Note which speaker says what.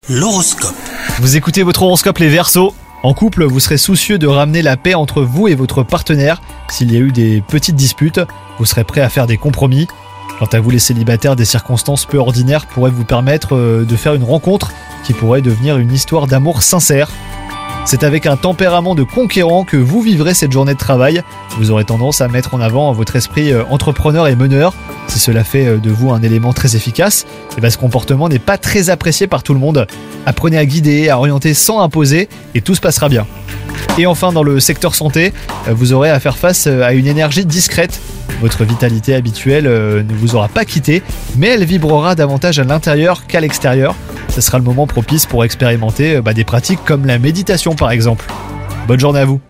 Speaker 1: L'horoscope.
Speaker 2: Vous écoutez votre horoscope les Verseaux. En couple, vous serez soucieux de ramener la paix entre vous et votre partenaire. S'il y a eu des petites disputes, vous serez prêt à faire des compromis. Quant à vous les célibataires, des circonstances peu ordinaires pourraient vous permettre de faire une rencontre qui pourrait devenir une histoire d'amour sincère. C'est avec un tempérament de conquérant que vous vivrez cette journée de travail. Vous aurez tendance à mettre en avant votre esprit entrepreneur et meneur. Si cela fait de vous un élément très efficace, ce comportement n'est pas très apprécié par tout le monde. Apprenez à guider, à orienter sans imposer et tout se passera bien. Et enfin, dans le secteur santé, vous aurez à faire face à une énergie discrète. Votre vitalité habituelle ne vous aura pas quitté, mais elle vibrera davantage à l'intérieur qu'à l'extérieur. Ce sera le moment propice pour expérimenter des pratiques comme la méditation par exemple. Bonne journée à vous.